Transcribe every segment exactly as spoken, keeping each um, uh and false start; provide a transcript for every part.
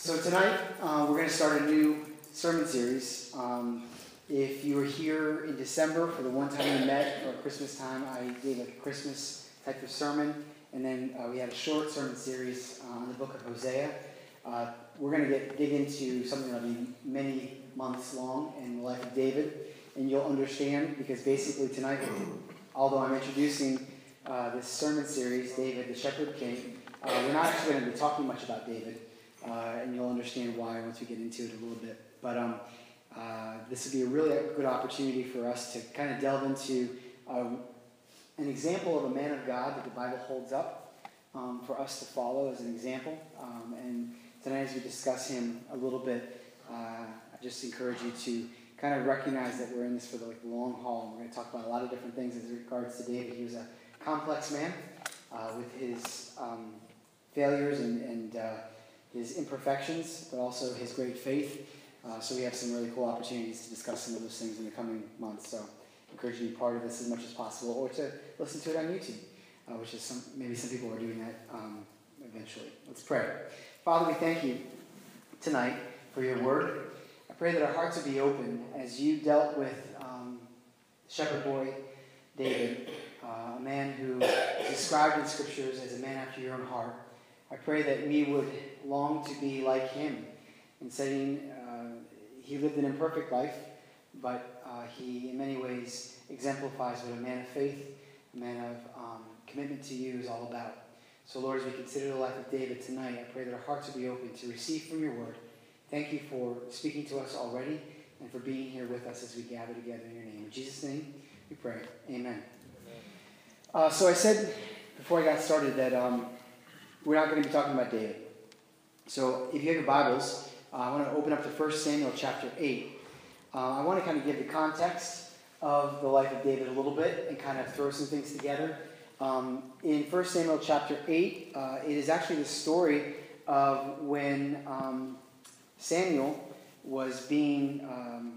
So tonight, uh, we're going to start a new sermon series. Um, if you were here in December for the one time we met, or Christmas time, I gave like a Christmas type of sermon, and then uh, we had a short sermon series uh, on the book of Hosea. Uh, we're going to get dig into something that'll be many months long in the life of David, and you'll understand, because basically tonight, although I'm introducing uh, this sermon series, David, the Shepherd King, uh, we're not actually going to be talking much about David. Uh, and you'll understand why once we get into it a little bit. But um, uh, this would be a really good opportunity for us to kind of delve into um, an example of a man of God that the Bible holds up um, for us to follow as an example. Um, and tonight, as we discuss him a little bit, uh, I just encourage you to kind of recognize that we're in this for the like, long haul. We're going to talk about a lot of different things as regards to David. He was a complex man uh, with his um, failures and, and uh, his imperfections, but also his great faith. Uh, so we have some really cool opportunities to discuss some of those things in the coming months. So I encourage you to be part of this as much as possible, or to listen to it on YouTube, uh, which is some, maybe some people are doing that um, eventually. Let's pray. Father, we thank you tonight for your word. I pray that our hearts would be open as you dealt with um, shepherd boy David, uh, a man who is described in scriptures as a man after your own heart. I pray that we would long to be like him in saying uh, he lived an imperfect life, but uh, he in many ways exemplifies what a man of faith, a man of um, commitment to you is all about. So Lord, as we consider the life of David tonight, I pray that our hearts would be open to receive from your word. Thank you for speaking to us already and for being here with us as we gather together in your name. In Jesus' name we pray. Amen. Uh, so I said before I got started that um, we're not going to be talking about David. So if you have your Bibles, uh, I want to open up to First Samuel chapter eight. Uh, I want to kind of give the context of the life of David a little bit and kind of throw some things together. Um, in First Samuel chapter eight, uh, it is actually the story of when um, Samuel was being um,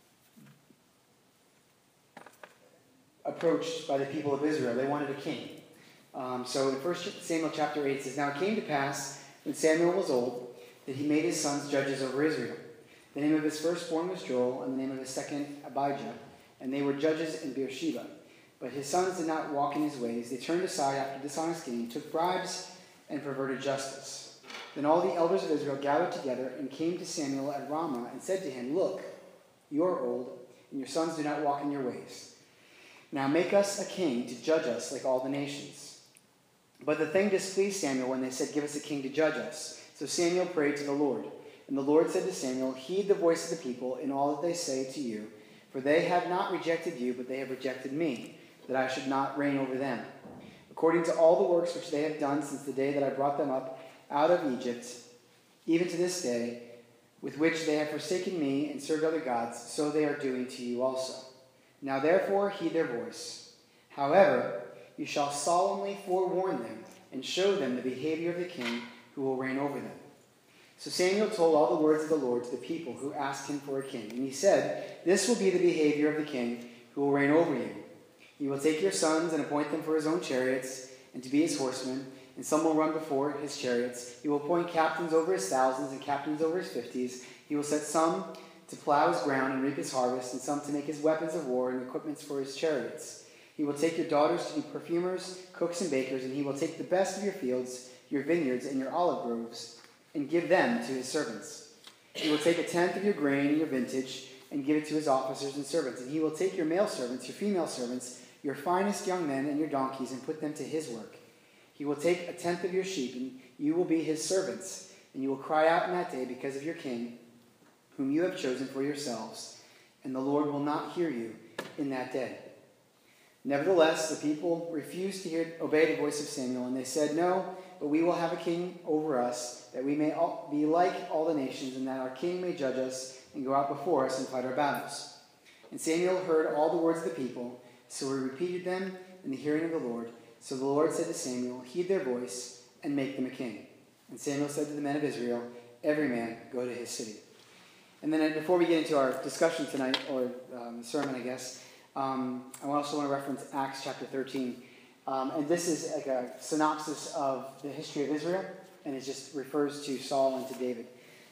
approached by the people of Israel. They wanted a king. Um, so in First Samuel chapter eight, it says, "Now it came to pass, when Samuel was old, that he made his sons judges over Israel. The name of his firstborn was Joel, and the name of his second Abijah, and they were judges in Beersheba. But his sons did not walk in his ways. They turned aside after dishonest gain, took bribes, and perverted justice. Then all the elders of Israel gathered together and came to Samuel at Ramah and said to him, 'Look, you are old, and your sons do not walk in your ways. Now make us a king to judge us like all the nations.' But the thing displeased Samuel when they said, 'Give us a king to judge us.' So Samuel prayed to the Lord. And the Lord said to Samuel, 'Heed the voice of the people in all that they say to you, for they have not rejected you, but they have rejected me, that I should not reign over them. According to all the works which they have done since the day that I brought them up out of Egypt, even to this day, with which they have forsaken me and served other gods, so they are doing to you also. Now therefore heed their voice. However, you shall solemnly forewarn them and show them the behavior of the king who will reign over them.' So Samuel told all the words of the Lord to the people who asked him for a king. And he said, 'This will be the behavior of the king who will reign over you. He will take your sons and appoint them for his own chariots and to be his horsemen, and some will run before his chariots. He will appoint captains over his thousands and captains over his fifties. He will set some to plow his ground and reap his harvest, and some to make his weapons of war and equipments for his chariots. He will take your daughters to be perfumers, cooks, and bakers, and he will take the best of your fields, your vineyards, and your olive groves, and give them to his servants. He will take a tenth of your grain and your vintage, and give it to his officers and servants. And he will take your male servants, your female servants, your finest young men, and your donkeys, and put them to his work. He will take a tenth of your sheep, and you will be his servants. And you will cry out in that day because of your king, whom you have chosen for yourselves, and the Lord will not hear you in that day.' Nevertheless, the people refused to hear, obey the voice of Samuel, and they said, 'No, but we will have a king over us, that we may all, be like all the nations, and that our king may judge us and go out before us and fight our battles.' And Samuel heard all the words of the people, so he repeated them in the hearing of the Lord. So the Lord said to Samuel, 'Heed their voice and make them a king.' And Samuel said to the men of Israel, 'Every man go to his city.'" And then before we get into our discussion tonight, or um, sermon, I guess, Um, I also want to reference Acts chapter thirteen. Um, and this is like a synopsis of the history of Israel, and it just refers to Saul and to David.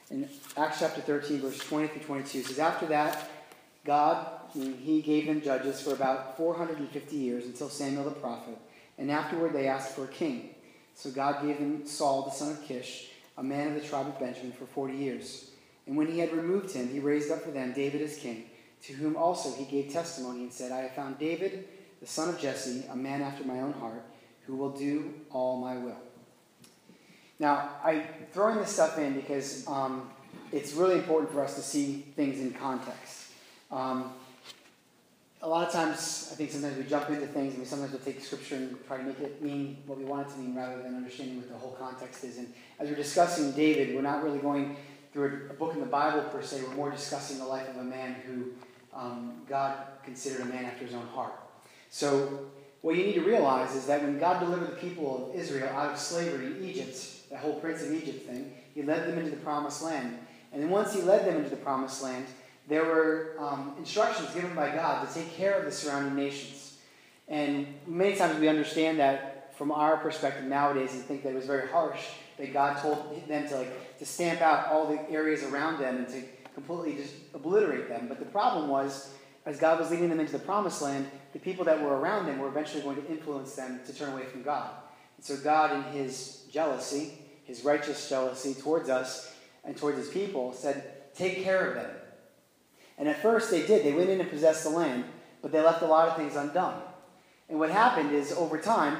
In Acts chapter thirteen, verse twenty through twenty-two, it says, after that, God, he gave them judges for about four hundred fifty years until Samuel the prophet. And afterward they asked for a king. So God gave them Saul the son of Kish, a man of the tribe of Benjamin, for forty years. And when he had removed him, he raised up for them David as king, to whom also he gave testimony and said, I have found David, the son of Jesse, a man after my own heart, who will do all my will. Now, I'm throwing this stuff in because um, it's really important for us to see things in context. Um, a lot of times, I think sometimes we jump into things and we sometimes we'll take scripture and try to make it mean what we want it to mean rather than understanding what the whole context is. And as we're discussing David, we're not really going through a book in the Bible per se. We're more discussing the life of a man who um, God considered a man after his own heart. So what you need to realize is that when God delivered the people of Israel out of slavery in Egypt, that whole Prince of Egypt thing, he led them into the promised land. And then once he led them into the promised land, there were um, instructions given by God to take care of the surrounding nations. And many times we understand that from our perspective nowadays and think that it was very harsh that God told them to like to stamp out all the areas around them and to completely just obliterate them. But the problem was, as God was leading them into the promised land, the people that were around them were eventually going to influence them to turn away from God. And so God, in his jealousy, his righteous jealousy towards us and towards his people, said, take care of them. And at first they did. They went in and possessed the land, but they left a lot of things undone. And what happened is, over time,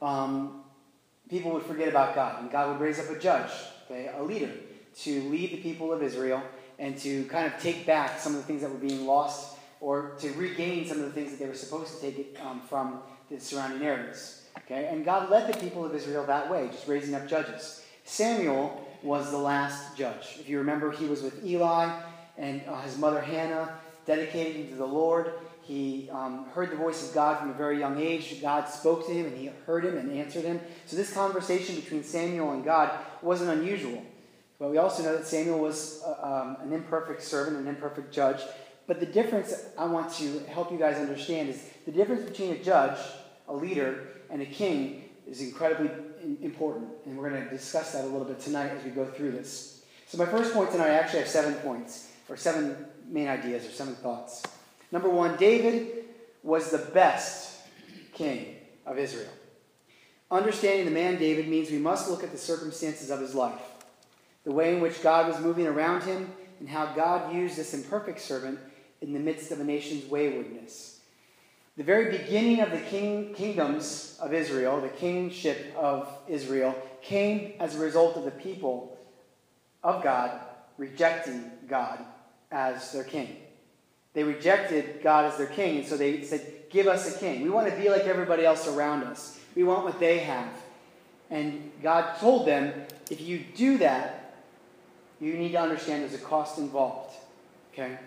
um, people would forget about God, and God would raise up a judge, okay, a leader, to lead the people of Israel and to kind of take back some of the things that were being lost, or to regain some of the things that they were supposed to take it, um, from the surrounding areas. Okay? And God led the people of Israel that way, just raising up judges. Samuel was the last judge. If you remember, he was with Eli and uh, his mother Hannah, dedicated him to the Lord. He um, heard the voice of God from a very young age. God spoke to him, and he heard him and answered him. So this conversation between Samuel and God wasn't unusual. But we also know that Samuel was uh, um, an imperfect servant, an imperfect judge. But the difference I want to help you guys understand is the difference between a judge, a leader, and a king is incredibly important. And we're going to discuss that a little bit tonight as we go through this. So my first point tonight, I actually have seven points, or seven main ideas, or seven thoughts. Number one, David was the best king of Israel. Understanding the man David means we must look at the circumstances of his life, the way in which God was moving around him, and how God used this imperfect servant in the midst of a nation's waywardness. The very beginning of the king, kingdoms of Israel, the kingship of Israel, came as a result of the people of God rejecting God as their king. They rejected God as their king, and so they said, give us a king. We want to be like everybody else around us. We want what they have. And God told them, if you do that, you need to understand there's a cost involved. Okay?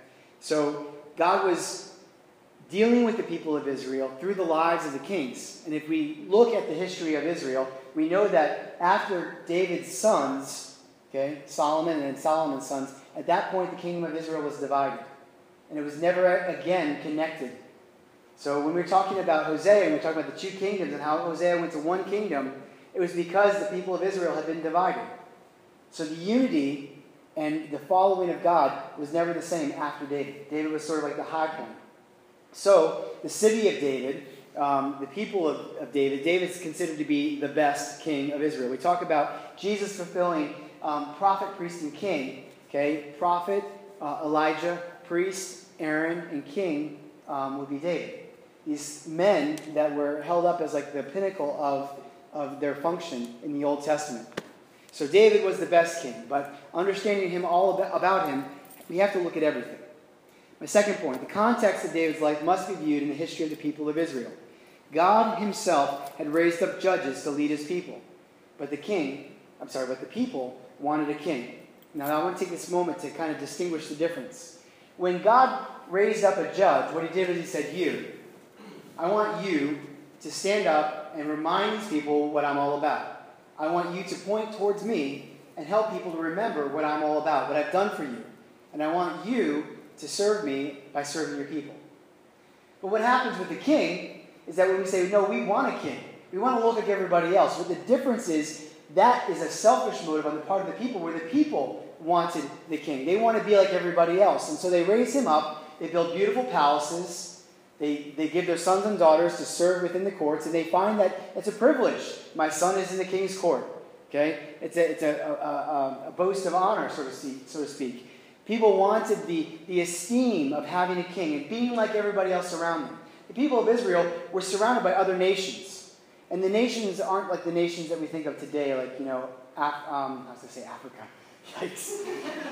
So God was dealing with the people of Israel through the lives of the kings. And if we look at the history of Israel, we know that after David's sons, okay, Solomon and Solomon's sons, at that point the kingdom of Israel was divided. And it was never again connected. So when we're talking about Hosea, and we're talking about the two kingdoms and how Hosea went to one kingdom, it was because the people of Israel had been divided. So the unity and the following of God was never the same after David. David was sort of like the high point. So the city of David, um, the people of, of David, David's considered to be the best king of Israel. We talk about Jesus fulfilling um, prophet, priest, and king. Okay, prophet, uh, Elijah, priest, Aaron, and king um, would be David. These men that were held up as like the pinnacle of, of their function in the Old Testament. So David was the best king, but understanding him all about, about him, we have to look at everything. My second point, the context of David's life must be viewed in the history of the people of Israel. God himself had raised up judges to lead his people, but the king, I'm sorry, but the people wanted a king. Now I want to take this moment to kind of distinguish the difference. When God raised up a judge, what he did was he said, you, I want you to stand up and remind these people what I'm all about. I want you to point towards me and help people to remember what I'm all about, what I've done for you. And I want you to serve me by serving your people. But what happens with the king is that when we say, no, we want a king, we want to look like everybody else. But the difference is that is a selfish motive on the part of the people, where the people wanted the king. They want to be like everybody else. And so they raise him up. They build beautiful palaces. They, they give their sons and daughters to serve within the courts. And they find that it's a privilege. My son is in the king's court. Okay? It's a, it's a, a, a, a boast of honor, so to speak. So to speak. People wanted the, the esteem of having a king and being like everybody else around them. The people of Israel were surrounded by other nations. And the nations aren't like the nations that we think of today, like, you know, Af- um, I was going to say Africa. Yikes.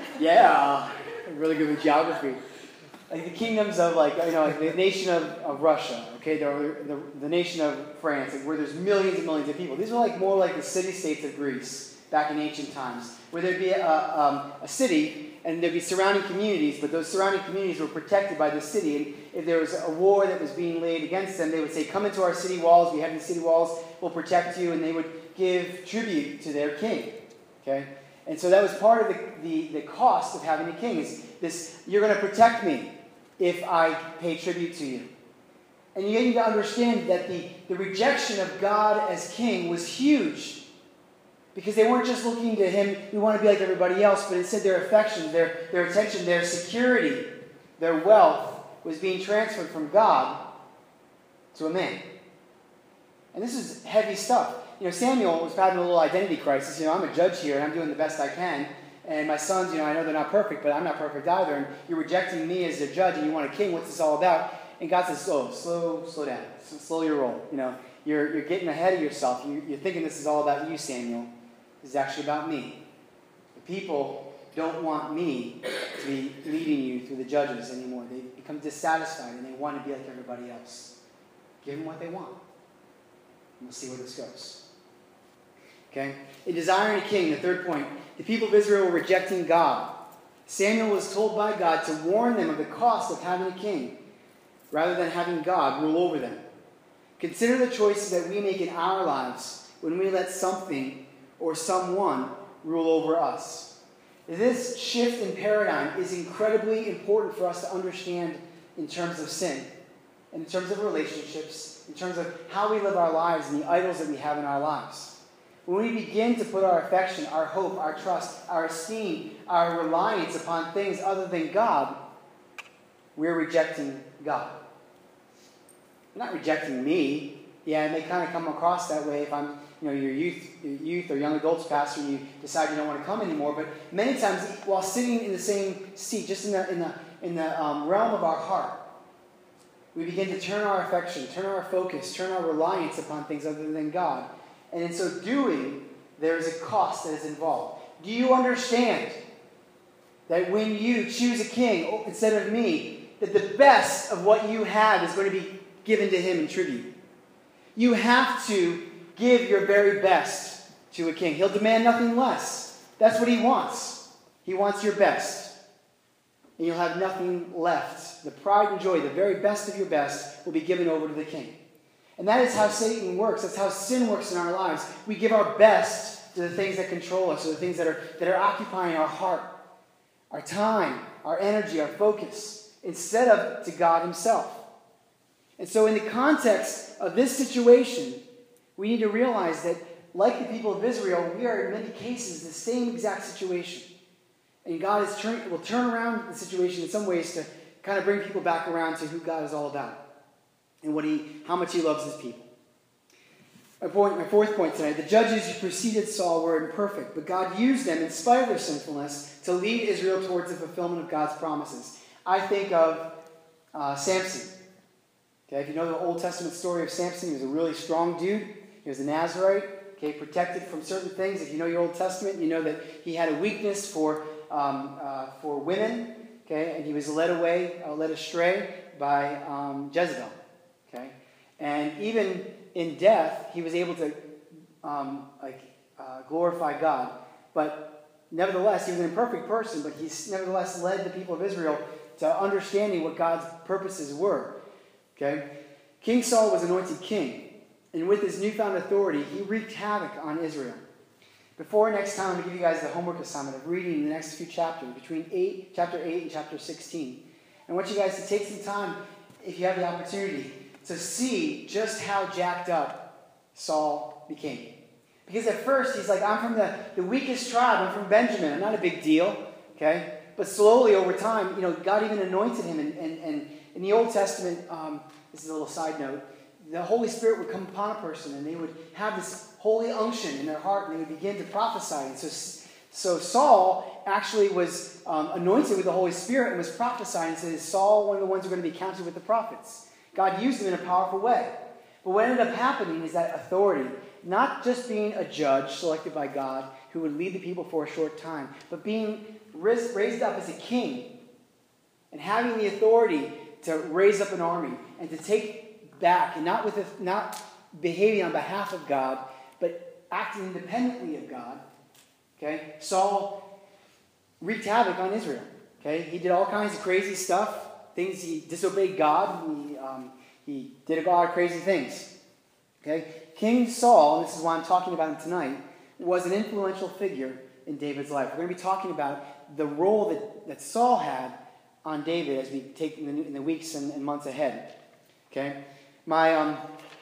Yeah, really good with geography. Like the kingdoms of, like, you know, like the nation of, of Russia, okay, the, the, the nation of France, like where there's millions and millions of people. These are like more like the city-states of Greece back in ancient times, where there'd be a, um, a city and there'd be surrounding communities, but those surrounding communities were protected by the city. And if there was a war that was being laid against them, they would say, come into our city walls, we have the city walls, we'll protect you, and they would give tribute to their king, okay? And so that was part of the, the, the cost of having a king, is this, you're going to protect me if I pay tribute to you. And you need to understand that the, the rejection of God as king was huge, because they weren't just looking to him, we want to be like everybody else, but instead their affection, their, their attention, their security, their wealth was being transferred from God to a man. And this is heavy stuff. You know, Samuel was having a little identity crisis. You know, I'm a judge here, and I'm doing the best I can. And my sons, you know, I know they're not perfect, but I'm not perfect either. And you're rejecting me as the judge, and you want a king. What's this all about? And God says, oh, slow, slow down. Slow your roll. You know, you're, you're getting ahead of yourself. You, you're thinking this is all about you, Samuel. This is actually about me. The people don't want me to be leading you through the judges anymore. They become dissatisfied, and they want to be like everybody else. Give them what they want. And we'll see where this goes. Okay? In desiring a king, the third point, the people of Israel were rejecting God. Samuel was told by God to warn them of the cost of having a king, rather than having God rule over them. Consider the choices that we make in our lives when we let something or someone rule over us. This shift in paradigm is incredibly important for us to understand in terms of sin, in terms of relationships, in terms of how we live our lives and the idols that we have in our lives. When we begin to put our affection, our hope, our trust, our esteem, our reliance upon things other than God, we're rejecting God. You're not rejecting me. Yeah, it may kind of come across that way if I'm, you know, your youth, your youth or young adults pastor, and you decide you don't want to come anymore. But many times, while sitting in the same seat, just in the in the in the um, realm of our heart, we begin to turn our affection, turn our focus, turn our reliance upon things other than God. And in so doing, there is a cost that is involved. Do you understand that when you choose a king instead of me, that the best of what you have is going to be given to him in tribute? You have to give your very best to a king. He'll demand nothing less. That's what he wants. He wants your best. And you'll have nothing left. The pride and joy, the very best of your best, will be given over to the king. And that is how Satan works. That's how sin works in our lives. We give our best to the things that control us, or the things that are, that are occupying our heart, our time, our energy, our focus, instead of to God himself. And so in the context of this situation, we need to realize that, like the people of Israel, we are in many cases the same exact situation. And God is turn, will turn around the situation in some ways to kind of bring people back around to who God is all about and what he, how much he loves his people. My, point, my fourth point tonight, the judges who preceded Saul were imperfect, but God used them in spite of their sinfulness to lead Israel towards the fulfillment of God's promises. I think of uh, Samson. Okay, if you know the Old Testament story of Samson, he was a really strong dude. He was a Nazarite, okay, protected from certain things. If you know your Old Testament, you know that he had a weakness for um, uh, for women, okay, and he was led away, uh, led astray by um, Jezebel, okay, and even in death, he was able to um, like uh, glorify God. But nevertheless, he was an imperfect person, but he nevertheless led the people of Israel to understanding what God's purposes were. Okay, King Saul was anointed king, and with his newfound authority, he wreaked havoc on Israel. Before next time, I'm going to give you guys the homework assignment of reading the next few chapters, between eight, chapter eight and chapter sixteen. I want you guys to take some time, if you have the opportunity, to see just how jacked up Saul became. Because at first he's like, I'm from the, the weakest tribe. I'm from Benjamin. I'm not a big deal. Okay? But slowly over time, you know, God even anointed him. And, and, and in the Old Testament, um, this is a little side note, the Holy Spirit would come upon a person and they would have this holy unction in their heart and they would begin to prophesy. And so, so Saul actually was um, anointed with the Holy Spirit and was prophesying. And says Saul, one of the ones who are going to be counted with the prophets. God used him in a powerful way. But what ended up happening is that authority, not just being a judge selected by God who would lead the people for a short time, but being raised up as a king and having the authority to raise up an army and to take back, and not with a, not behaving on behalf of God, but acting independently of God. Okay, Saul wreaked havoc on Israel. Okay, he did all kinds of crazy stuff, things he disobeyed God. He um, he did a lot of crazy things. Okay, King Saul, and this is why I'm talking about him tonight, was an influential figure in David's life. We're going to be talking about the role that, that Saul had on David as we take in the, in the weeks and, and months ahead. Okay, my um,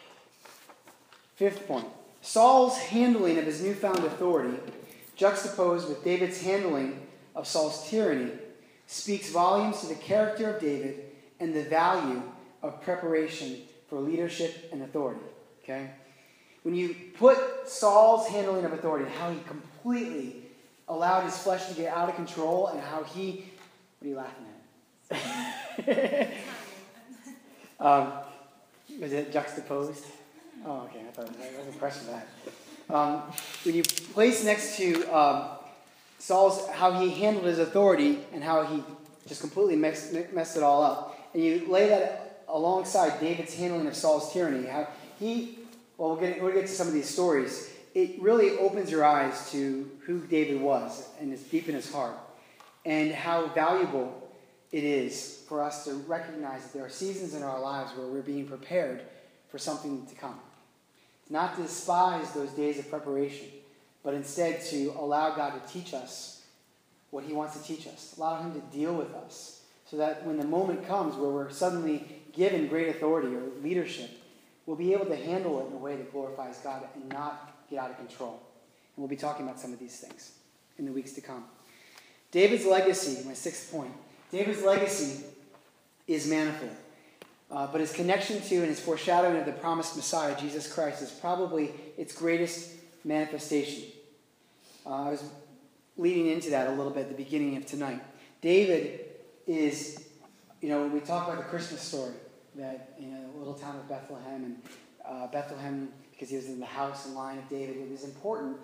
fifth point: Saul's handling of his newfound authority, juxtaposed with David's handling of Saul's tyranny, speaks volumes to the character of David and the value of preparation for leadership and authority. Okay? When you put Saul's handling of authority, how he completely allowed his flesh to get out of control, and how he... What are you laughing at? um, was it juxtaposed? Oh, okay. I thought I was impressed with that. Um, when you place next to um, Saul's, how he handled his authority and how he just completely messed, messed it all up, and you lay that alongside David's handling of Saul's tyranny, how he, well, we'll get, we'll get to some of these stories. It really opens your eyes to who David was, and it's deep in his heart, and how valuable it is for us to recognize that there are seasons in our lives where we're being prepared for something to come. Not to despise those days of preparation, but instead to allow God to teach us what he wants to teach us. Allow him to deal with us, so that when the moment comes where we're suddenly given great authority or leadership, we'll be able to handle it in a way that glorifies God and not get out of control. And we'll be talking about some of these things in the weeks to come. David's legacy, my sixth point. David's legacy is manifold. Uh, but his connection to and his foreshadowing of the promised Messiah, Jesus Christ, is probably its greatest manifestation. Uh, I was leading into that a little bit at the beginning of tonight. David is, you know, when we talk about the Christmas story, that, you know, the little town of Bethlehem, and uh, Bethlehem, because he was in the house and line of David, it was important.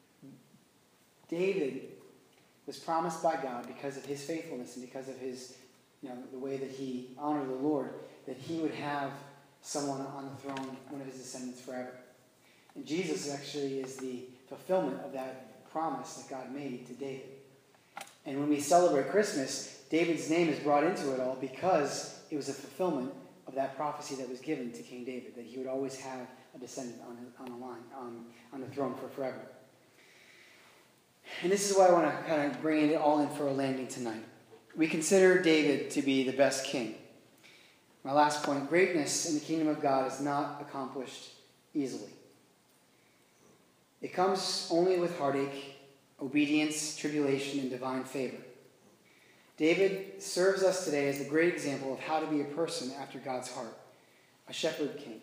David was promised by God, because of his faithfulness and because of his, you know, the way that he honored the Lord, that he would have someone on the throne, one of his descendants forever. And Jesus actually is the fulfillment of that promise that God made to David. And when we celebrate Christmas, David's name is brought into it all because it was a fulfillment of that prophecy that was given to King David, that he would always have a descendant on, on the line, on, on the throne for forever. And this is why I want to kind of bring it all in for a landing tonight. We consider David to be the best king. My last point: greatness in the kingdom of God is not accomplished easily. It comes only with heartache, obedience, tribulation, and divine favor. David serves us today as a great example of how to be a person after God's heart, a shepherd king.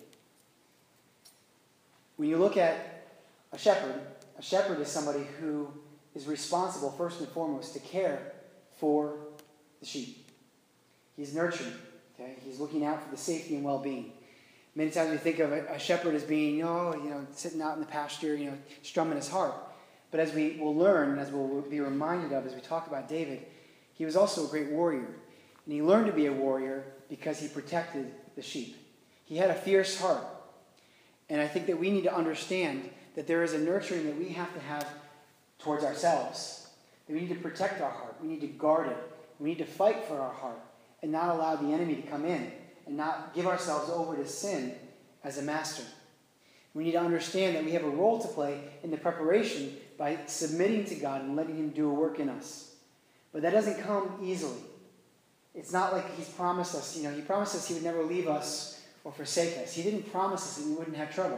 When you look at a shepherd, a shepherd is somebody who is responsible, first and foremost, to care for the sheep. He's nurturing. Okay? He's looking out for the safety and well-being. Many times we think of a shepherd as being, oh, you know, sitting out in the pasture, you know, strumming his harp. But as we will learn, and as we'll be reminded of as we talk about David, he was also a great warrior. And he learned to be a warrior because he protected the sheep. He had a fierce heart. And I think that we need to understand that there is a nurturing that we have to have towards ourselves. That we need to protect our heart. We need to guard it. We need to fight for our heart and not allow the enemy to come in and not give ourselves over to sin as a master. We need to understand that we have a role to play in the preparation by submitting to God and letting him do a work in us. But that doesn't come easily. It's not like he's promised us, you know, he promised us he would never leave us or forsake us. He didn't promise us that we wouldn't have trouble.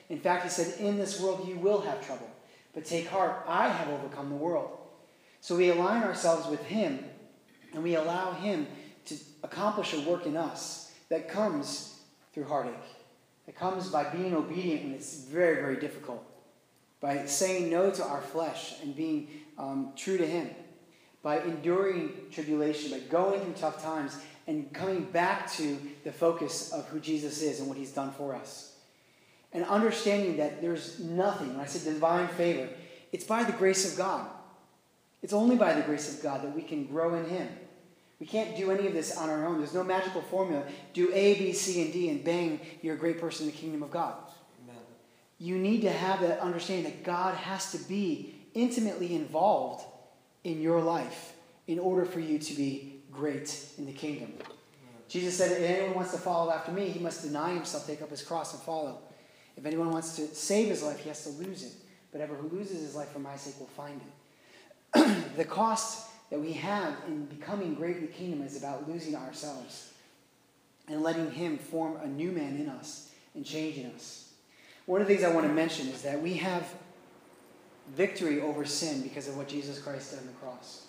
In fact, he said, in this world you will have trouble, but take heart, I have overcome the world. So we align ourselves with him, and we allow him to accomplish a work in us that comes through heartache. That comes by being obedient when it's very, very difficult. By saying no to our flesh and being um, true to him. By enduring tribulation, by going through tough times and coming back to the focus of who Jesus is and what he's done for us. And understanding that there's nothing, when I say divine favor, it's by the grace of God. It's only by the grace of God that we can grow in him. We can't do any of this on our own. There's no magical formula. Do A, B, C, and D, and bang, you're a great person in the kingdom of God. Amen. You need to have that understanding that God has to be intimately involved in your life in order for you to be great in the kingdom. Amen. Jesus said, if anyone wants to follow after me, he must deny himself, take up his cross, and follow. If anyone wants to save his life, he has to lose it. But ever who loses his life for my sake will find it. The cost that we have in becoming great in the kingdom is about losing ourselves and letting him form a new man in us and changing us. One of the things I want to mention is that we have victory over sin because of what Jesus Christ did on the cross.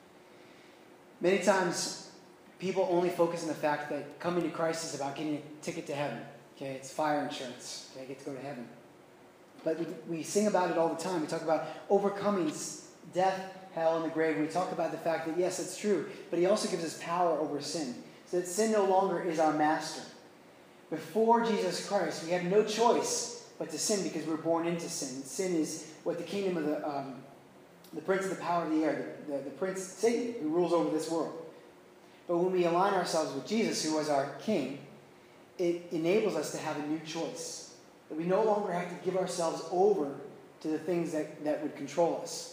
Many times, people only focus on the fact that coming to Christ is about getting a ticket to heaven. Okay, it's fire insurance. Okay, I get to go to heaven. But we, we sing about it all the time. We talk about overcoming death, hell, and the grave. We talk about the fact that, yes, it's true, but he also gives us power over sin, so that sin no longer is our master. Before Jesus Christ, we had no choice but to sin because we were born into sin. Sin is what the kingdom of the um, the prince of the power of the air, the, the, the prince Satan, who rules over this world. But when we align ourselves with Jesus, who was our king, it enables us to have a new choice. That we no longer have to give ourselves over to the things that, that would control us.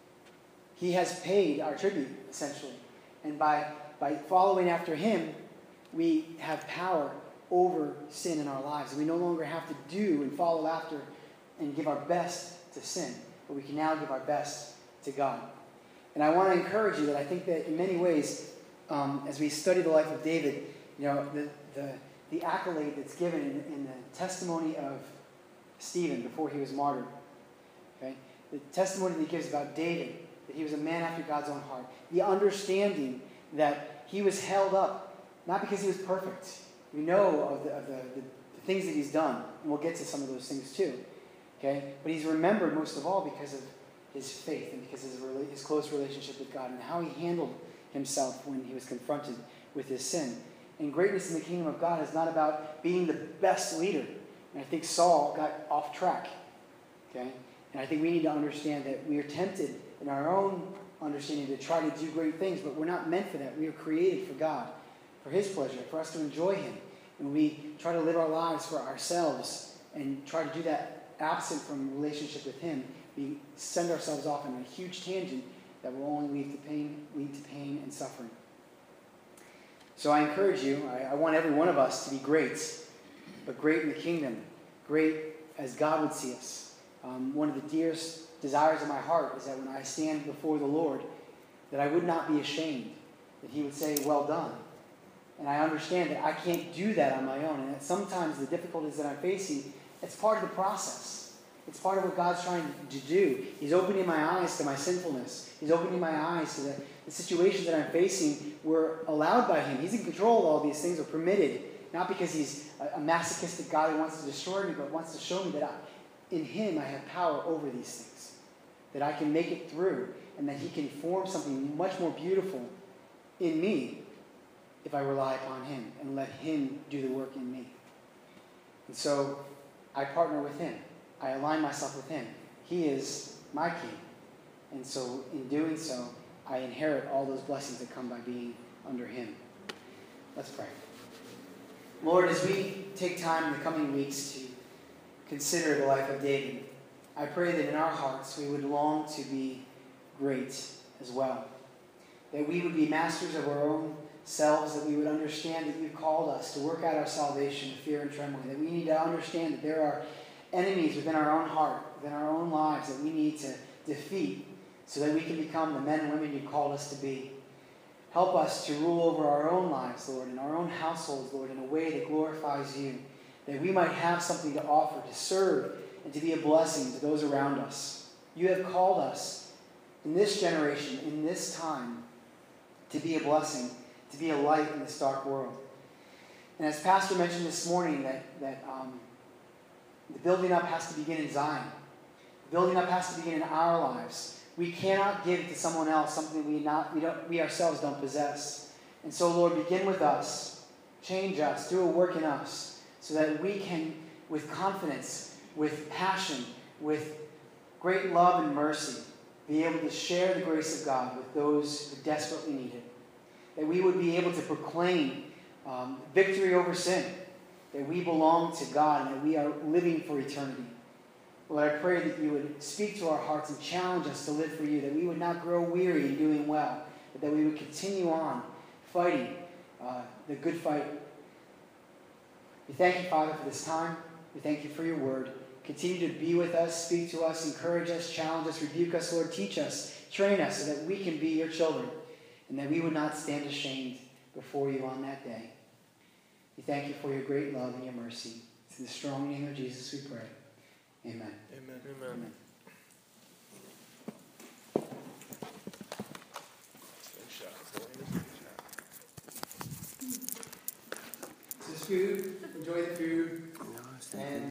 He has paid our tribute, essentially. And by, by following after him, we have power over sin in our lives. And we no longer have to do and follow after and give our best to sin. But we can now give our best to God. And I want to encourage you that I think that in many ways, um, as we study the life of David, you know, the, the, the accolade that's given in, in the testimony of Stephen before he was martyred, okay? The testimony that he gives about David, that he was a man after God's own heart. The understanding that he was held up, not because he was perfect. We know of the, of the, the, the things that he's done, and we'll get to some of those things too. Okay? But he's remembered most of all because of his faith and because of his, his close relationship with God and how he handled himself when he was confronted with his sin. And greatness in the kingdom of God is not about being the best leader. And I think Saul got off track. Okay? And I think we need to understand that we are tempted in our own understanding to try to do great things, but we're not meant for that. We are created for God, for his pleasure, for us to enjoy him. And we try to live our lives for ourselves and try to do that absent from relationship with him. We send ourselves off on a huge tangent that will only lead to pain, lead to pain and suffering. So I encourage you, I, I want every one of us to be great, but great in the kingdom, great as God would see us. Um, one of the dearest desires of my heart is that when I stand before the Lord, that I would not be ashamed, that he would say, well done. And I understand that I can't do that on my own, and that sometimes the difficulties that I'm facing, it's part of the process. It's part of what God's trying to do. He's opening my eyes to my sinfulness. He's opening my eyes to the, the situations that I'm facing were allowed by him. He's in control of all these things, or permitted, not because he's a, a masochistic God who wants to destroy me, but wants to show me that I, in him I have power over these things, that I can make it through, and that he can form something much more beautiful in me if I rely upon him and let him do the work in me. And so I partner with him. I align myself with him. He is my king. And so in doing so, I inherit all those blessings that come by being under him. Let's pray. Lord, as we take time in the coming weeks to consider the life of David, I pray that in our hearts we would long to be great as well. That we would be masters of our own selves, that we would understand that you've called us to work out our salvation with fear and trembling, that we need to understand that there are enemies within our own heart, within our own lives that we need to defeat so that we can become the men and women you called us to be. Help us to rule over our own lives, Lord, and our own households, Lord, in a way that glorifies you. that we might have something to offer, to serve, and to be a blessing to those around us. You have called us in this generation, in this time, to be a blessing, to be a light in this dark world. And as Pastor mentioned this morning, that, that um, the building up has to begin in Zion. The building up has to begin in our lives. We cannot give to someone else something we not we don't we ourselves don't possess. And so, Lord, begin with us. Change us. Do a work in us so that we can, with confidence, with passion, with great love and mercy, be able to share the grace of God with those who desperately need it. That we would be able to proclaim um, victory over sin. That we belong to God and that we are living for eternity. Lord, I pray that you would speak to our hearts and challenge us to live for you, that we would not grow weary in doing well, but that we would continue on fighting uh, the good fight. We thank you, Father, for this time. We thank you for your word. Continue to be with us, speak to us, encourage us, challenge us, rebuke us, Lord. Teach us, train us so that we can be your children and that we would not stand ashamed before you on that day. We thank you for your great love and your mercy. It's in the strong name of Jesus we pray. Amen. Amen. Amen. Amen. This is food. Enjoy the food. And